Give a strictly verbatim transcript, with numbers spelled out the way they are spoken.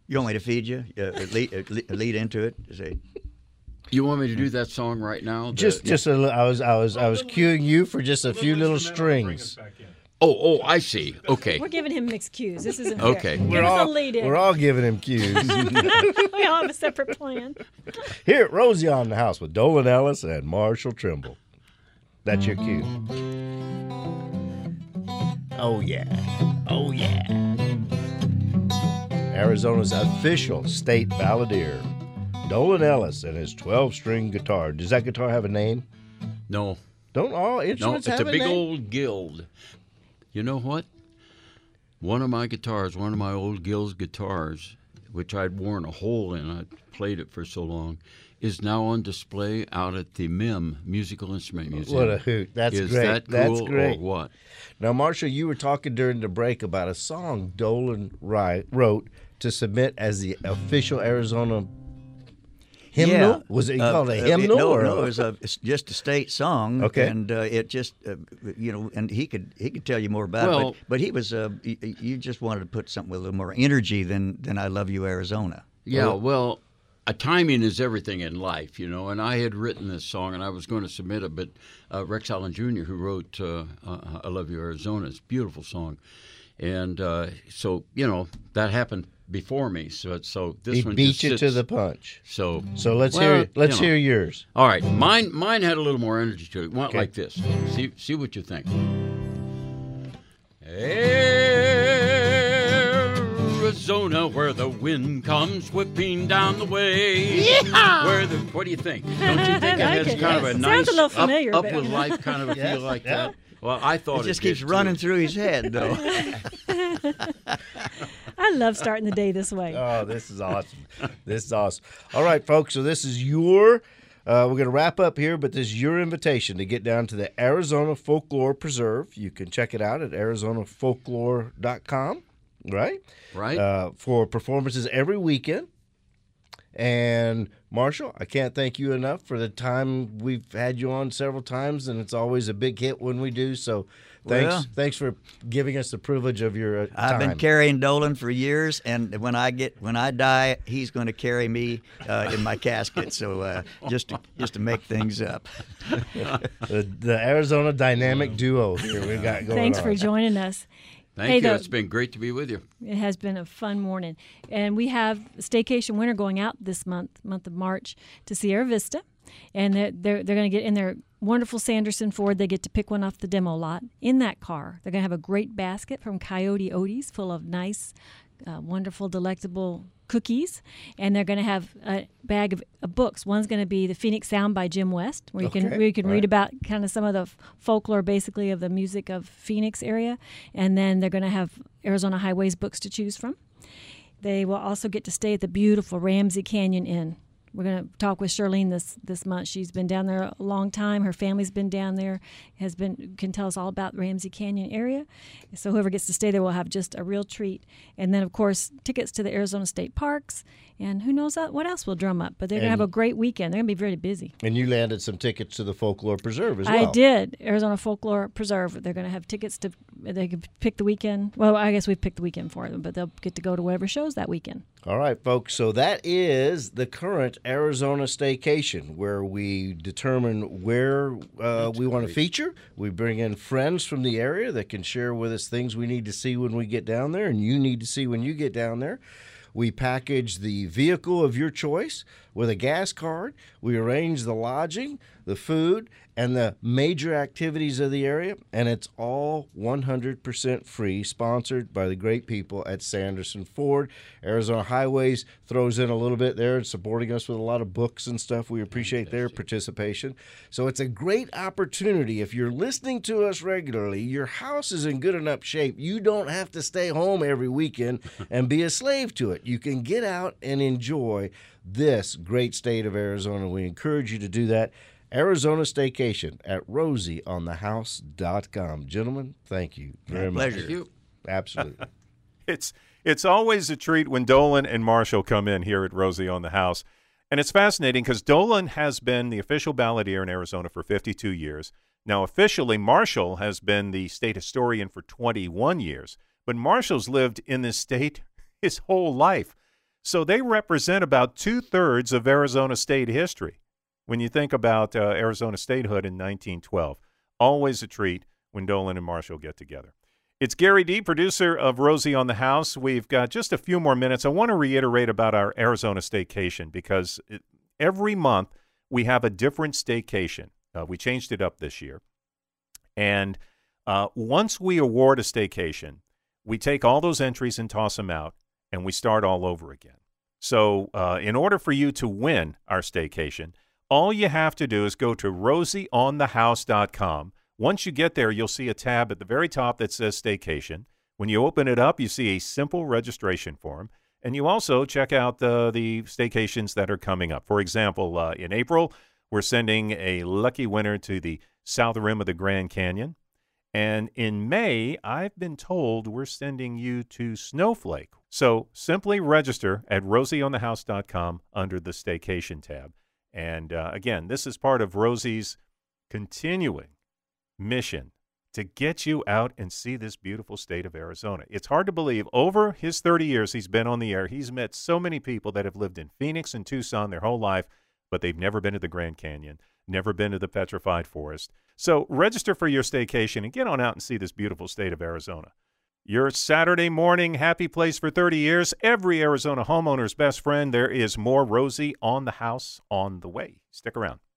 You want me to feed you? Uh, lead, uh, lead into it. Say. You want me to do that song right now? The, just, just a little. I was, I was, I was cueing you for just a few little strings. Oh, oh, I see. Okay. We're giving him mixed cues. This isn't okay. fair. We're Give all, us a lead in. We're all giving him cues. We all have a separate plan. Here at Rosie on the House with Dolan Ellis and Marshall Trimble. That's your cue. Oh, yeah. Oh, yeah. Arizona's official state balladeer, Dolan Ellis, and his twelve-string guitar. Does that guitar have a name? No. Don't all No, instruments it's have a a big name? old Guild. You know what? One of my guitars, one of my old Guild's guitars, which I'd worn a hole in, I played it for so long, is now on display out at the M I M Musical Instrument Museum. What a hoot. That's is great. That cool That's great. Or what? Now, Marshall, you were talking during the break about a song Dolan write, wrote to submit as the official Arizona hymnal. Yeah. Was it Uh, called a uh, hymnal? no, or no, a- it was a, it's just a state song. Okay. And uh, it just, uh, you know, and he could he could tell you more about it. Well- But, but he was, uh, you, you just wanted to put something with a little more energy than, than I Love You, Arizona. Yeah, well, a timing is everything in life, you know, and I had written this song, and I was going to submit it, but uh, Rex Allen Junior, who wrote uh, uh, I Love You, Arizona, it's a beautiful song. And uh, so, you know, that happened before me, so so this he one beat just you sits, to the punch. So, So let's well, hear let's you know. hear yours. All right, mine mine had a little more energy to it. Went Okay. like this. See see what you think. Arizona, where the wind comes whipping down the way. Yeah! Where the what do you think? Don't you think it I has like it. kind of a Sounds nice a little up, familiar, up but- with life kind of a Yeah, feel like yeah. that? Well, I thought It just did keeps too. running through his head, though. I love starting the day this way. Oh, this is awesome. This is awesome. All right, folks, so this is your uh, we're going to wrap up here, but this is your invitation to get down to the Arizona Folklore Preserve. You can check it out at arizona folklore dot com, right? Right. Uh, for performances every weekend. And Marshall, I can't thank you enough for the time we've had you on several times, and it's always a big hit when we do. So thanks, Well, thanks for giving us the privilege of your uh, time. I've been carrying Dolan for years, and when I get when I die, he's going to carry me uh, in my casket. So uh, just to, just to make things up. the, the Arizona Dynamic Duo here we've got going Thanks on. for joining us. Thank Hey, you. the- It's been great to be with you. It has been a fun morning. And we have Staycation Winter going out this month, month of March, to Sierra Vista. And they're, they're, they're going to get in their wonderful Sanderson Ford. They get to pick one off the demo lot. In that car, they're going to have a great basket from Coyote Odie's full of nice, uh, wonderful, delectable cookies. And they're going to have a bag of, of books. One's going to be The Phoenix Sound by Jim West, where you can, Okay, where you can right. read about kind of some of the f- folklore, basically, of the music of Phoenix area. And then they're going to have Arizona Highways books to choose from. They will also get to stay at the beautiful Ramsey Canyon Inn. We're going to talk with Charlene this this month. She's been down there a long time. Her family's been down there, has been can tell us all about the Ramsey Canyon area. So whoever gets to stay there will have just a real treat. And then, of course, tickets to the Arizona State Parks. And who knows what else will drum up. But they're going to And- have a great weekend. They're going to be very busy. And you landed some tickets to the Folklore Preserve as well. I did. Arizona Folklore Preserve. They're going to have tickets to, they can pick the weekend. Well, I guess we've picked the weekend for them, but they'll get to go to whatever shows that weekend. All right, folks. So that is the current Arizona Staycation, where we determine where uh, we want to feature. We bring in friends from the area that can share with us things we need to see when we get down there, and you need to see when you get down there. We package the vehicle of your choice with a gas card. We arrange the lodging, the food, and the major activities of the area, and it's all one hundred percent free, sponsored by the great people at Sanderson Ford. Arizona Highways throws in a little bit there, supporting us with a lot of books and stuff. We appreciate their participation. So it's a great opportunity. If you're listening to us regularly, your house is in good enough shape. You don't have to stay home every weekend and be a slave to it. You can get out and enjoy this great state of Arizona. We encourage you to do that. Arizona Staycation at rosie on the house dot com. Gentlemen, thank you very much. Pleasure. Thank you. Absolutely. It's it's always a treat when Dolan and Marshall come in here at Rosie on the House. And it's fascinating because Dolan has been the official balladeer in Arizona for fifty-two years. Now, officially, Marshall has been the state historian for twenty-one years. But Marshall's lived in this state his whole life. So they represent about two-thirds of Arizona state history. When you think about uh, Arizona statehood in nineteen twelve, always a treat when Dolan and Marshall get together. It's Gary D., producer of Rosie on the House. We've got just a few more minutes. I want to reiterate about our Arizona staycation because it, every month we have a different staycation. Uh, we changed it up this year. And uh, once we award a staycation, we take all those entries and toss them out, and we start all over again. So uh, in order for you to win our staycation, all you have to do is go to rosie on the house dot com. Once you get there, you'll see a tab at the very top that says Staycation. When you open it up, you see a simple registration form, and you also check out the, the staycations that are coming up. For example, uh, in April, we're sending a lucky winner to the south rim of the Grand Canyon. And in May, I've been told we're sending you to Snowflake. So simply register at rosie on the house dot com under the Staycation tab. And uh, again, this is part of Rosie's continuing mission to get you out and see this beautiful state of Arizona. It's hard to believe. Over his thirty years he's been on the air, he's met so many people that have lived in Phoenix and Tucson their whole life, but they've never been to the Grand Canyon, never been to the Petrified Forest. So register for your staycation and get on out and see this beautiful state of Arizona. Your Saturday morning happy place for thirty years, every Arizona homeowner's best friend. There is more Rosie on the House on the way. Stick around.